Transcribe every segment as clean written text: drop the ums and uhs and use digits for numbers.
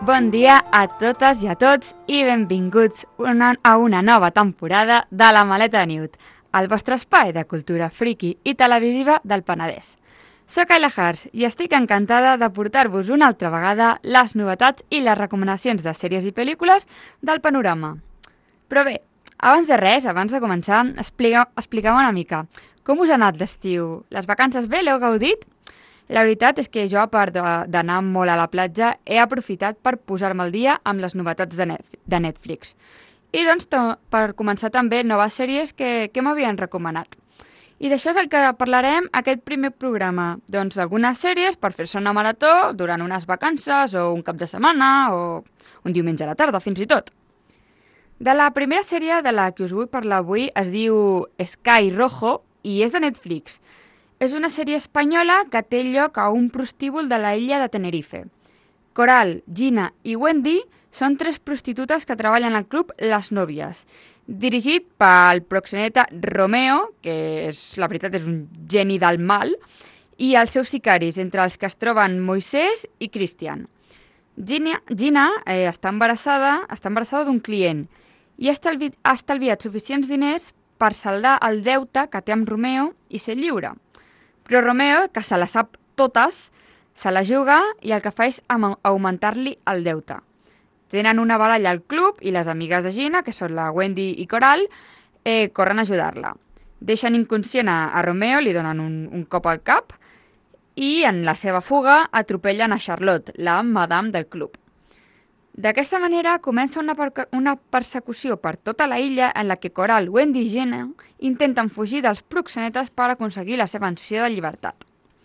Bon dia a totes i a tots i benvinguts a una nova temporada de La Maleta de Newt, el vostre espai de cultura friki i televisiva del Penedès. Soc Ayla Hars i estic encantada de portar-vos una altra vegada les novetats i les recomanacions de sèries i pel·lícules del panorama. Però bé, abans de res, abans de començar, expliqueu una mica com us ha anat l'estiu. Les vacances bé, l'heu gaudit? La veritat és que jo, a part d'anar molt a la platja, he aprofitat per posar-me al dia amb les novetats de Netflix. I doncs, per començar també noves sèries que m'havien recomanat. I d'això és el que parlarem aquest primer programa. Doncs algunes sèries per fer-se una marató durant unes vacances o un cap de setmana o un diumenge a la tarda, fins i tot. De la primera sèrie de la que us vull parlar avui es diu Sky Rojo i és de Netflix. És una sèrie espanyola que té lloc a un prostíbul de la illa de Tenerife. Coral, Gina i Wendy són 3 prostitutes que treballen al club Les Nòvies, dirigit pel proxeneta Romeo, que la veritat és un geni del mal, i els seus sicaris, entre els que es troben Moisés i Christian. Gina està embarassada d'un client i ha estalviat suficients diners per saldar el deute que té amb Romeo i ser lliure. Però Romeo, que se la sap totes, se la juga i el que fa és augmentar-li el deute. Tenen una baralla al club i les amigues de Gina, que són la Wendy i Coral, corren a ajudar-la. Deixen inconscient a Romeo, li donen un cop al cap i en la seva fuga atropellen a Charlotte, la madame del club. D'aquesta manera comença una persecució per tota la illa en la que Coral, Wendy i Gina intenten fugir dels proxenetes per aconseguir la seva ansia de llibertat.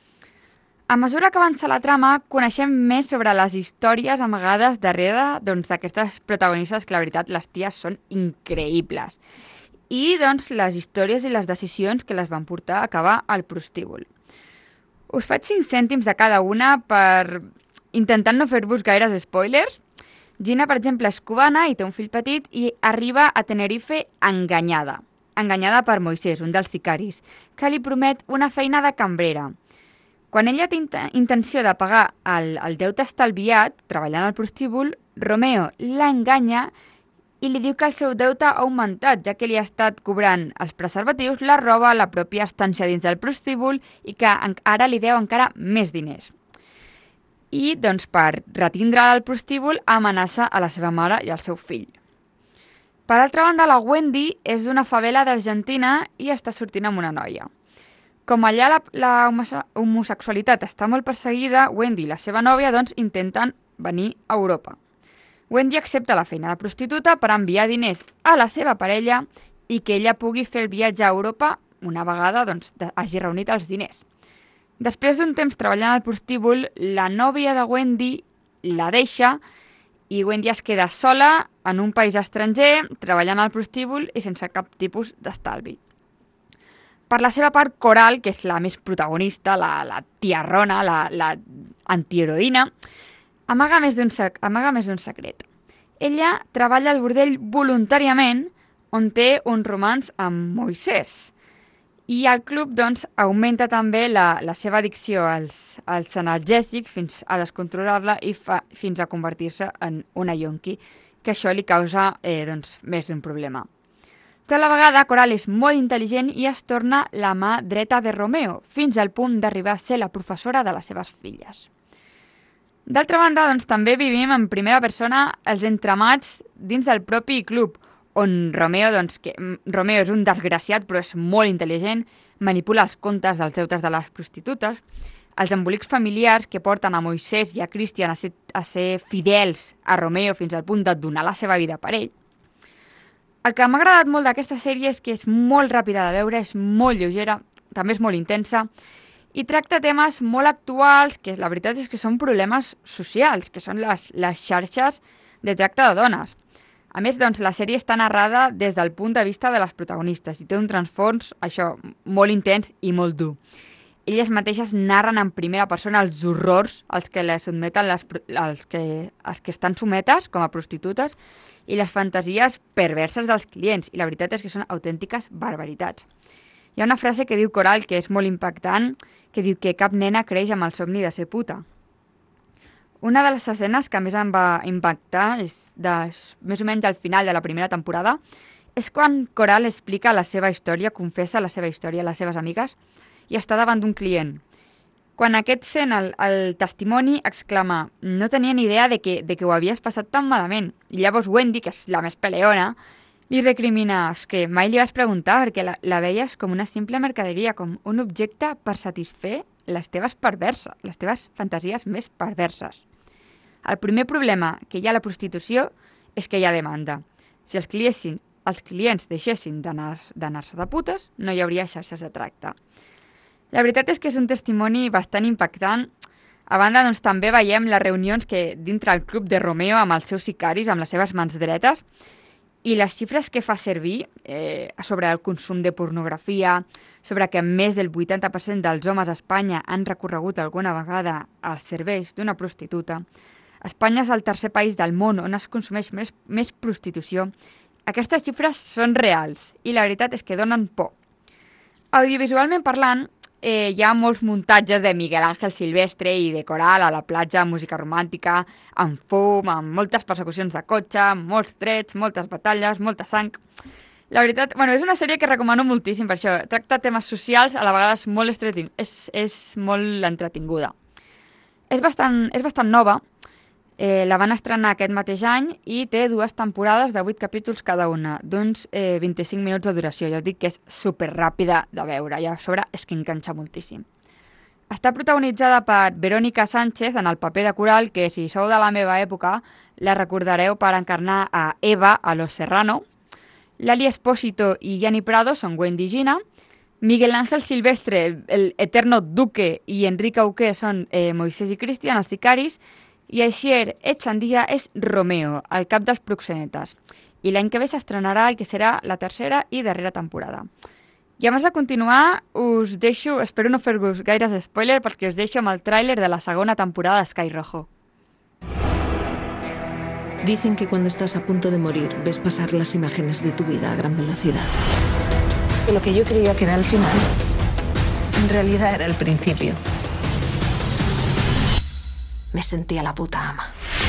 A mesura que avança la trama, coneixem més sobre les històries amagades darrere d'aquestes protagonistes, que la veritat les ties són increïbles. I les històries i les decisions que les van portar a acabar al prostíbul. Us faig 5 cèntims de cada una per intentant no fer-vos gaires spoilers. Gina, per exemple, és cubana i té un fill petit i arriba a Tenerife enganyada per Moisés, un dels sicaris, que li promet una feina de cambrera. Quan ella té intenció de pagar el deute estalviat, treballant al prostíbul, Romeo l'enganya i li diu que el seu deute ha augmentat, ja que li ha estat cobrant els preservatius, la roba, la pròpia estància dins del prostíbul i que ara li deu encara més diners. I, per retindre al prostíbul, amenaça a la seva mare i al seu fill. Per altra banda, la Wendy és d'una favela d'Argentina i està sortint amb una noia. Com allà la homosexualitat està molt perseguida, Wendy i la seva nòvia intenten venir a Europa. Wendy accepta la feina de prostituta per enviar diners a la seva parella i que ella pugui fer el viatge a Europa una vegada hagi reunit els diners. Després d'un temps treballant al prostíbul, la nòvia de Wendy la deixa i Wendy es queda sola en un país estranger, treballant al prostíbul i sense cap tipus d'estalvi. Per la seva part, Coral, que és la més protagonista, la tiarrona, la antiheroïna, amaga més d'un secret. Ella treballa al bordell voluntàriament, on té un romanç amb Moisés. I el club, augmenta també la seva addicció als analgèsics fins a descontrolar-la i fins a convertir-se en una yonqui, que això li causa més d'un problema. Però a la vegada, Coral és molt intel·ligent i es torna la mà dreta de Romeo, fins al punt d'arribar a ser la professora de les seves filles. D'altra banda, també vivim en primera persona els entramats dins del propi club, on Romeo és un desgraciat però és molt intel·ligent, manipula els comptes dels deutes de les prostitutes, els embolics familiars que porten a Moisés i a Christian a ser fidels a Romeo fins al punt de donar la seva vida per ell. El que m'ha agradat molt d'aquesta sèrie és que és molt ràpida de veure, és molt lleugera, també és molt intensa, i tracta temes molt actuals, que la veritat és que són problemes socials, que són les xarxes de tracte de dones. A més, la sèrie està narrada des del punt de vista de les protagonistes i té un transfons, molt intens i molt dur. Elles mateixes narren en primera persona els horrors als que les sotmeten els que estan sometes com a prostitutes i les fantasies perverses dels clients. I la veritat és que són autèntiques barbaritats. Hi ha una frase que diu Coral que és molt impactant, que diu que cap nena creix amb el somni de ser puta. Una de les escenes que més em va impactar és més o menys al final de la primera temporada, és quan Coral explica la seva història, confessa la seva història a les seves amigues i està davant d'un client. Quan aquest sent el testimoni, exclama: no tenia ni idea de que ho havies passat tan malament. I llavors Wendy, que és la més peleona, li recrimina: és que mai li vas preguntar perquè la veies com una simple mercaderia, com un objecte per satisfer les teves fantasies més perverses. El primer problema que hi ha a la prostitució és que hi ha demanda. Si els clients deixessin d'anar-se de putes, no hi hauria xarxes de tracte. La veritat és que és un testimoni bastant impactant. A banda, doncs, també veiem les reunions que dintre el club de Romeo amb els seus sicaris, amb les seves mans dretes, i les xifres que fa servir sobre el consum de pornografia, sobre que més del 80% dels homes a Espanya han recorregut alguna vegada als serveis d'una prostituta. Espanya és el tercer país del món on es consumeix més prostitució. Aquestes xifres són reals i la veritat és que donen por. Audiovisualment parlant, hi ha molts muntatges de Miguel Ángel Silvestre i de Coral a la platja, música romàntica, amb fum, amb moltes persecucions de cotxe, molts trets, moltes batalles, molta sang. La veritat, és una sèrie que recomano moltíssim per això. Tracta temes socials, a la vegada és molt entretinguda. És bastant nova. La van estrenar aquest mateix any i té 2 temporades de 8 capítols cada una, d'uns 25 minuts de duració. Ja us dic que és superràpida de veure i a sobre és que enganxa moltíssim. Està protagonitzada per Verónica Sánchez en el paper de Coral, que si sou de la meva època la recordareu per encarnar a Eva a Los Serrano. Lali Espósito i Gianni Prado són Wendy i Gina. Miguel Ángel Silvestre, el eterno duque, i Enrique Auqué són Moisés i Cristian, els sicaris. I Aixier Echandia és Romeo, el cap dels proxenetes. I l'any que ve s'estrenarà el que serà la tercera i darrera temporada. I abans de continuar, us deixo, espero no fer-vos gaires spoiler, perquè us deixo amb el tràiler de la segona temporada de Sky Rojo. Dicen que cuando estás a punto de morir, ves pasar las imágenes de tu vida a gran velocidad. Que lo que yo creía que era el final, en realidad era el principio. Me sentía la puta ama.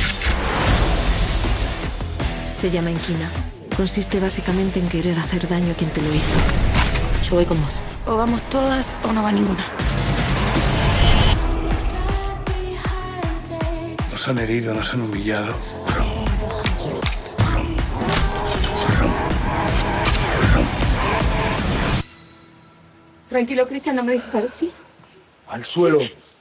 Se llama inquina. Consiste básicamente en querer hacer daño a quien te lo hizo. Yo voy con vos. O vamos todas o no va ninguna. Nos han herido, nos han humillado. Tranquilo, Cristian, no me dispares, ¿sí? Al suelo.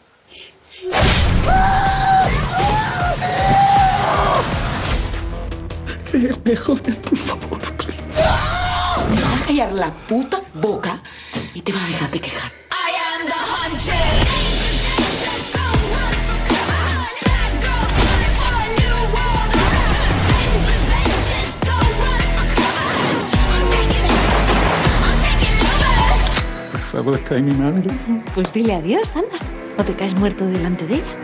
Créeme, joder, por favor. Me va a callar la puta boca y te va a dejar de quejar. Por favor, trae mi madre. Pues dile adiós, anda. No te caes muerto delante de ella.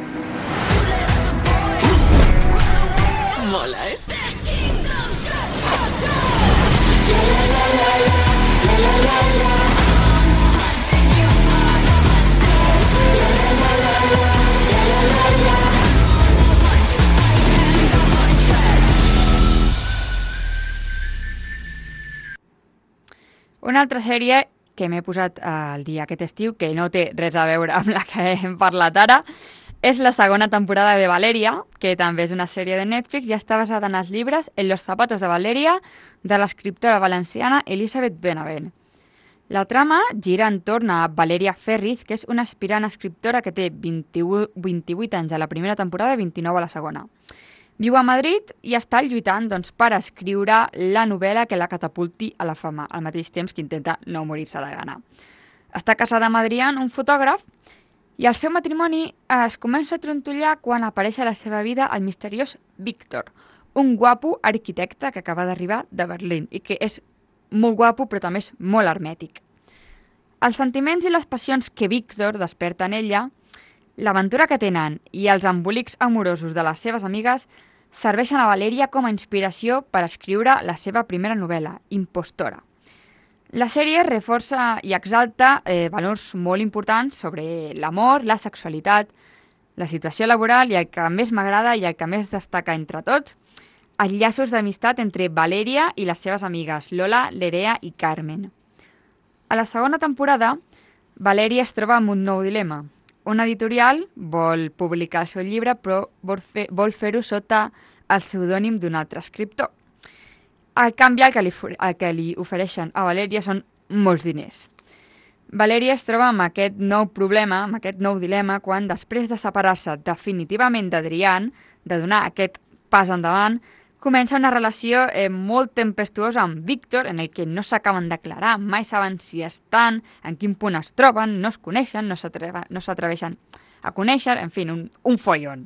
Mola, ¿eh? Una altra sèrie que m'he posat al dia aquest estiu, que no té res a veure amb la que hem parlat ara, és la segona temporada de Valeria, que també és una sèrie de Netflix i està basada en els llibres En los zapatos de Valeria, de l'escriptora valenciana Elisabeth Benavent. La trama gira entorn a Valeria Ferriz, que és una aspirant escriptora que té 28 anys a la primera temporada i 29 a la segona. Viu a Madrid i està lluitant per escriure la novel·la que la catapulti a la fama, al mateix temps que intenta no morir-se de gana. Està casada amb Adrián, un fotògraf, i el seu matrimoni es comença a trontollar quan apareix a la seva vida el misteriós Víctor, un guapo arquitecte que acaba d'arribar de Berlín i que és molt guapo però també és molt hermètic. Els sentiments i les passions que Víctor desperta en ella, l'aventura que tenen i els embolics amorosos de les seves amigues serveixen a Valeria com a inspiració per escriure la seva primera novel·la, Impostora. La sèrie reforça i exalta valors molt importants sobre l'amor, la sexualitat, la situació laboral i el que més m'agrada i el que més destaca entre tots, els llaços d'amistat entre Valeria i les seves amigues, Lola, Nerea i Carmen. A la segona temporada, Valeria es troba amb un nou dilema. Una editorial vol publicar el seu llibre, però vol fer-ho sota el pseudònim d'un altre escriptor. Al canvi, el que li ofereixen a Valeria són molts diners. Valeria es troba amb aquest nou problema, amb aquest nou dilema, quan després de separar-se definitivament d'Adrián, de donar aquest pas endavant, comença una relació molt tempestuosa amb Víctor, en el que no s'acaben d'aclarar, mai saben si estan, en quin punt es troben, no es coneixen, no s'atreveixen a conèixer, en fi, un follon.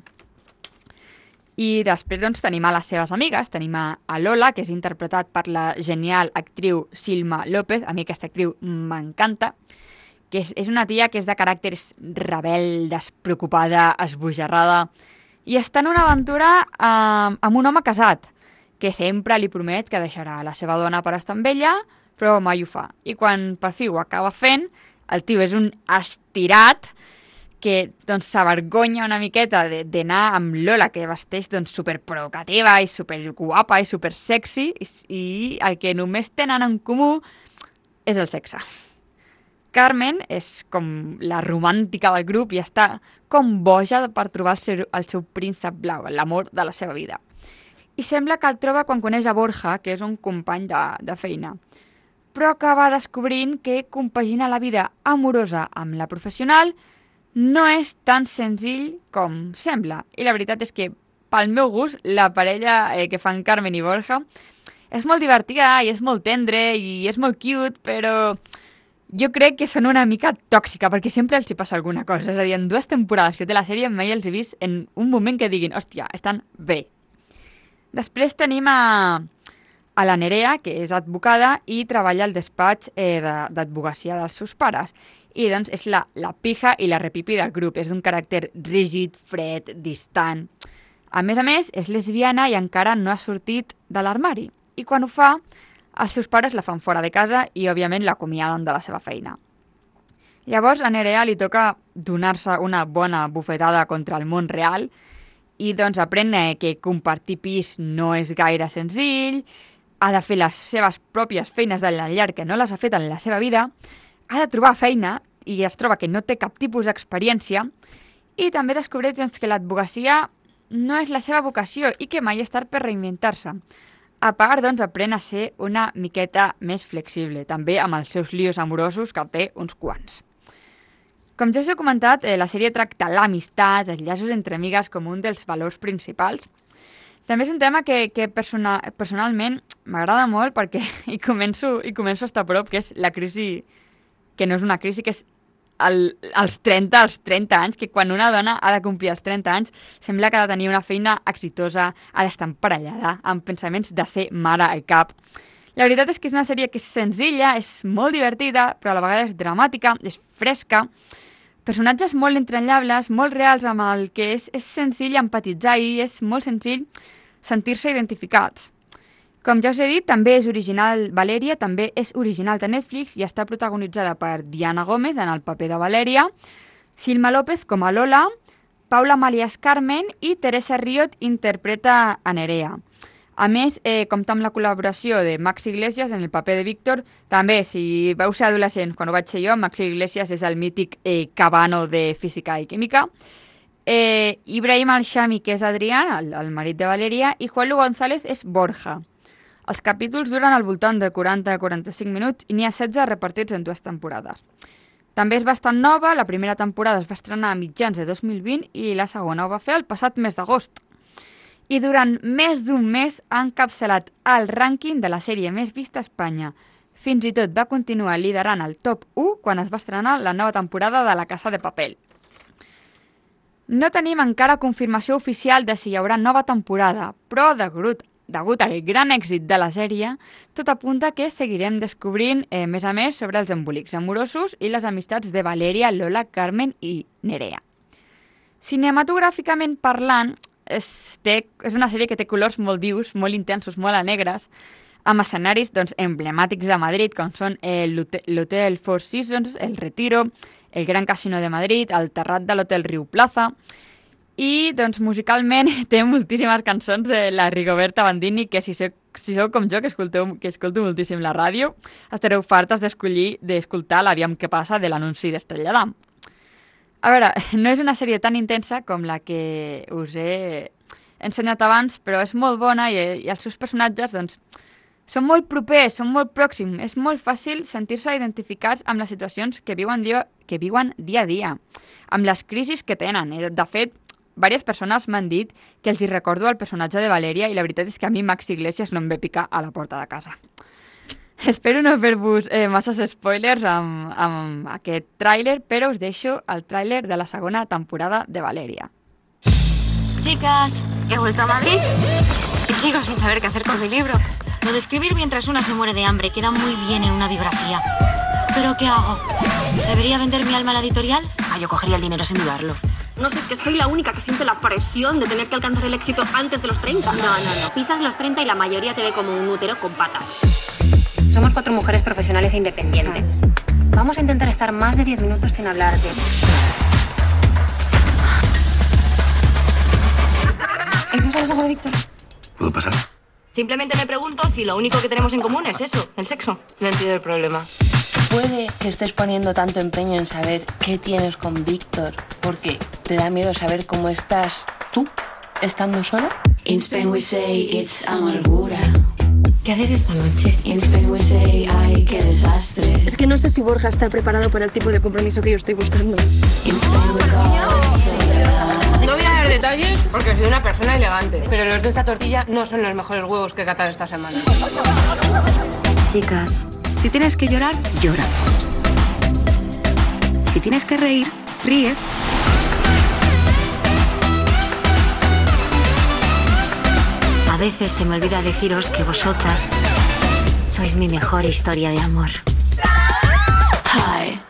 I després doncs, tenim a les seves amigues, tenim a Lola, que és interpretat per la genial actriu Silma López, a mi aquesta actriu m'encanta, que és una tia que és de caràcter rebel, despreocupada, esbojarrada, i està en una aventura amb un home casat, que sempre li promet que deixarà la seva dona per estar amb ella, però mai ho fa. I quan per fi ho acaba fent, el tio és un estirat que doncs, s'avergonya una miqueta d'anar amb Lola, que vesteix doncs, superprovocativa i superguapa i supersexy, i el que només tenen en comú és el sexe. Carmen és com la romàntica del grup i està com boja per trobar el seu príncep blau, l'amor de la seva vida. I sembla que el troba quan coneix a Borja, que és un company de feina. Però acaba descobrint que compaginar la vida amorosa amb la professional no és tan senzill com sembla. I la veritat és que, pel meu gust, la parella que fan Carmen i Borja és molt divertida i és molt tendre i és molt cute, però jo crec que són una mica tòxica, perquè sempre els hi passa alguna cosa. És a dir, en 2 temporades que té la sèrie mai els he vist en un moment que diguin, hòstia, estan bé. Després tenim a la Nerea, que és advocada i treballa al despatx d'advocacia dels seus pares. I doncs és la pija i la repipi del grup. És d'un caràcter rígid, fred, distant. A més, és lesbiana i encara no ha sortit de l'armari. I quan ho fa, els seus pares la fan fora de casa i, òbviament, l'acomiaden de la seva feina. Llavors, a Nerea li toca donar-se una bona bufetada contra el món real i doncs aprèn que compartir pis no és gaire senzill, ha de fer les seves pròpies feines de la llar que no les ha fet en la seva vida, ha de trobar feina i es troba que no té cap tipus d'experiència i també descobreix doncs, que l'advocacia no és la seva vocació i que mai és tard per reinventar-se. A part, doncs, aprèn a ser una miqueta més flexible, també amb els seus lios amorosos, que té uns quants. Com ja us he comentat, la sèrie tracta l'amistat, els llaços entre amigues com un dels valors principals. També és un tema que personalment m'agrada molt perquè hi començo a estar a prop, que és la crisi, que no és una crisi, que és als 30 anys, que quan una dona ha de complir els 30 anys sembla que ha de tenir una feina exitosa, ha d'estar emparellada, amb pensaments de ser mare al cap. La veritat és que és una sèrie que és senzilla, és molt divertida, però a la vegada és dramàtica, és fresca, personatges molt entranyables, molt reals amb el que és senzill empatitzar i és molt senzill sentir-se identificats. Com ja us he dit, també és original Valeria, també és original de Netflix i està protagonitzada per Diana Gómez en el paper de Valeria, Silma López com a Lola, Paula Malias Carmen i Teresa Riot interpreta a Nerea. A més, compta amb la col·laboració de Max Iglesias en el paper de Víctor. També, si vau ser adolescents quan ho vaig ser jo, Max Iglesias és el mític Cabano de Física i Química. Ibrahim Al-Shami, que és Adrián, el marit de Valeria, i Juan Lu González és Borja. Els capítols duren al voltant de 40-45 minuts i n'hi ha 16 repartits en 2 temporades. També és bastant nova, la primera temporada es va estrenar a mitjans de 2020 i la segona ho va fer el passat mes d'agost. I durant més d'un mes ha encapçalat el rànquing de la sèrie més vista a Espanya. Fins i tot va continuar liderant el top 1 quan es va estrenar la nova temporada de La Casa de Papel. No tenim encara confirmació oficial de si hi haurà nova temporada, però degut al gran èxit de la sèrie, tot apunta que seguirem descobrint més a més sobre els embolics amorosos i les amistats de Valeria, Lola, Carmen i Nerea. Cinematogràficament parlant, és una sèrie que té colors molt vius, molt intensos, molt alegres, amb escenaris doncs, emblemàtics de Madrid, com són l'Hotel Four Seasons, el Retiro, el Gran Casino de Madrid, el terrat de l'Hotel Riu Plaza. I, doncs, musicalment té moltíssimes cançons de la Rigoberta Bandini que si sou com jo, que escolto moltíssim la ràdio, estareu fartes d'escoltar l'Aviam què passa de l'anunci d'Estrella d'Am. A veure, no és una sèrie tan intensa com la que us he ensenyat abans, però és molt bona i els seus personatges, doncs, són molt propers, són molt pròxims. És molt fàcil sentir-se identificats amb les situacions que viuen dia a dia, amb les crisis que tenen. De fet, diverses persones m'han dit que els hi recordo el personatge de Valeria i la veritat és que a mi Max Iglesias no em ve picar a la porta de casa. Espero no fer-vos masses spoilers amb aquest tràiler, però us deixo el tràiler de la segona temporada de Valeria. Chicas, he vuelto a Madrid y sigo sin saber qué hacer con mi libro. Lo de escribir mientras una se muere de hambre queda muy bien en una biografía. ¿Pero qué hago? ¿Debería vender mi alma a la editorial? Yo cogería el dinero sin dudarlo. No sé, es que soy la única que siente la presión de tener que alcanzar el éxito antes de los 30. No. Pisas los 30 y la mayoría te ve como un útero con patas. Somos 4 mujeres profesionales e independientes. Vamos a intentar estar más de 10 minutos sin hablar de... ¿Y tú sabes algo de Víctor? ¿Puedo pasar? Simplemente me pregunto si lo único que tenemos en común es eso, el sexo. No entiendo el problema. Puede que estés poniendo tanto empeño en saber qué tienes con Víctor porque te da miedo saber cómo estás tú estando sola. In Spain we say it's amargura. ¿Qué haces esta noche? In Spain we say ay, qué desastre. Es que no sé si Borja está preparado para el tipo de compromiso que yo estoy buscando. In Spain we call it soledad. No voy a dar detalles porque soy una persona elegante, pero los de esta tortilla no son los mejores huevos que he catado esta semana. Chicas, si tienes que llorar, llora. Si tienes que reír, ríe. A veces se me olvida deciros que vosotras sois mi mejor historia de amor. Hi.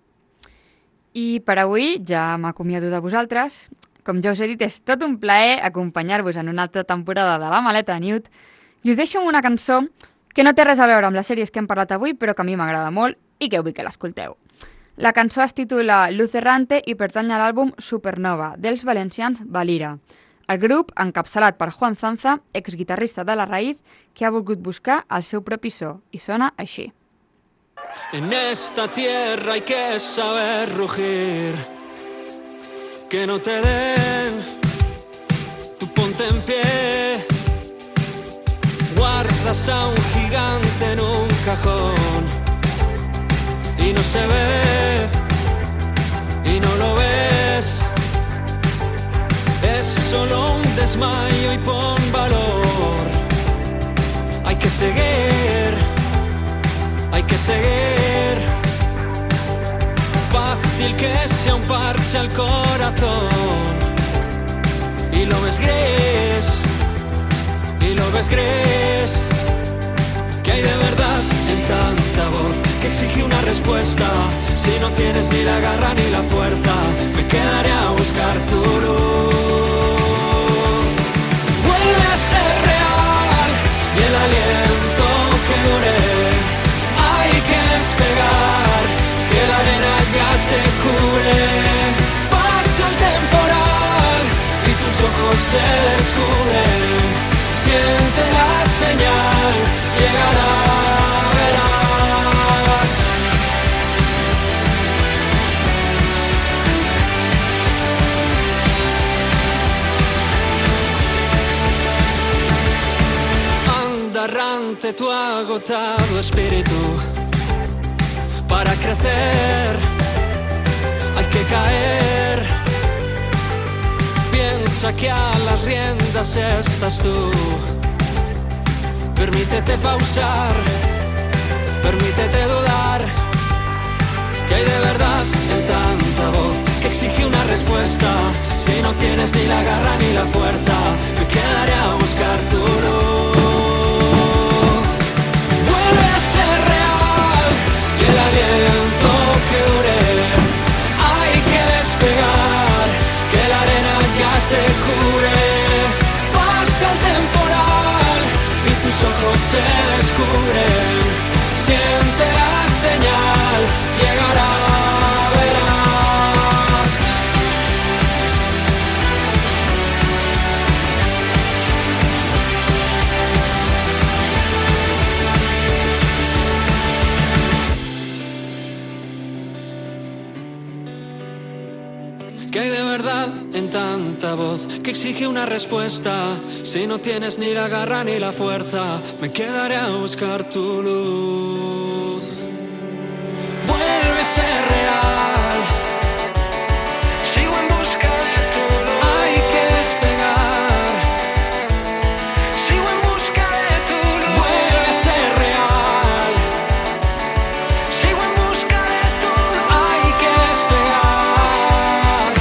I per avui ja m'acomiado de vosaltres. Com ja us he dit, és tot un plaer acompanyar-vos en una altra temporada de La Maleta de Newt i us deixo amb una cançó que no té res a veure amb les sèries que hem parlat avui, però que a mi m'agrada molt i que vull que l'escolteu. La cançó es titula Luz Errante i pertany a l'àlbum Supernova, dels valencians Valira. El grup, encapçalat per Juan Zanza, exguitarrista de La Raíz, que ha volgut buscar el seu propi so, i sona així. En esta tierra hay que saber rugir, que no te den, tú ponte en pie, guardas a un gigante en un cajón y no se ve, y no lo ves, es solo un desmayo y pon valor, hay que seguir, hay que seguir. Fácil que sea un parche al corazón y lo ves gris, y lo ves gris. ¿Qué hay de verdad en tanta voz que exige una respuesta? Si no tienes ni la garra ni la fuerza, me quedaré a buscar tu luz. Vuelve a ser real y el aliento que dure. Hay que despegar, que la arena ya te cubre. Pasa el temporal y tus ojos se descubren. Siente la señal, llegará, verás. Anda errante tu agotado espíritu. Para crecer hay que caer. Piensa que a las riendas estás tú. Permítete pausar, permítete dudar. ¿Qué hay de verdad en tanta voz que exige una respuesta? Si no tienes ni la garra ni la fuerza, me quedaré a buscar tu luz. Vuelve a ser real y el aliento que dure. Hay que despegar, que la arena ya te cubre. Pasa el temporal y tus ojos se descubren. Siente la señal, llegará, verás. de verdad en tanta voz que exige una respuesta? Si no tienes ni la garra ni la fuerza, me quedaré a buscar tu luz. Vuelve a ser real. Sigo en busca de tu luz. Hay que despegar. Sigo en busca de tu luz. Vuelve a ser real. Sigo en busca de tu luz. Hay que despegar.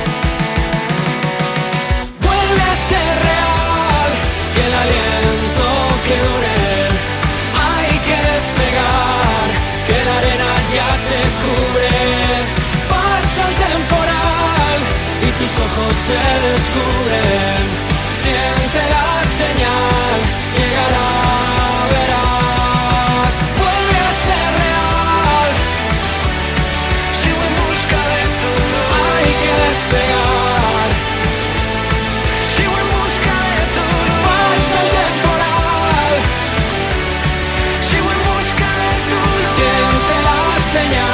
Vuelve a ser real. Que el aliento que dure. Hay que despegar. Que la arena ya te cubre. Pasa el temporal y tus ojos se descubren. Siente la señal, llegará, verás. Vuelve a ser real. Sigo en busca de tu luz. Hay que despegar. Sigo en busca de tu luz. Pasa el temporal. Sigo en busca de tu luz. Siente la señal.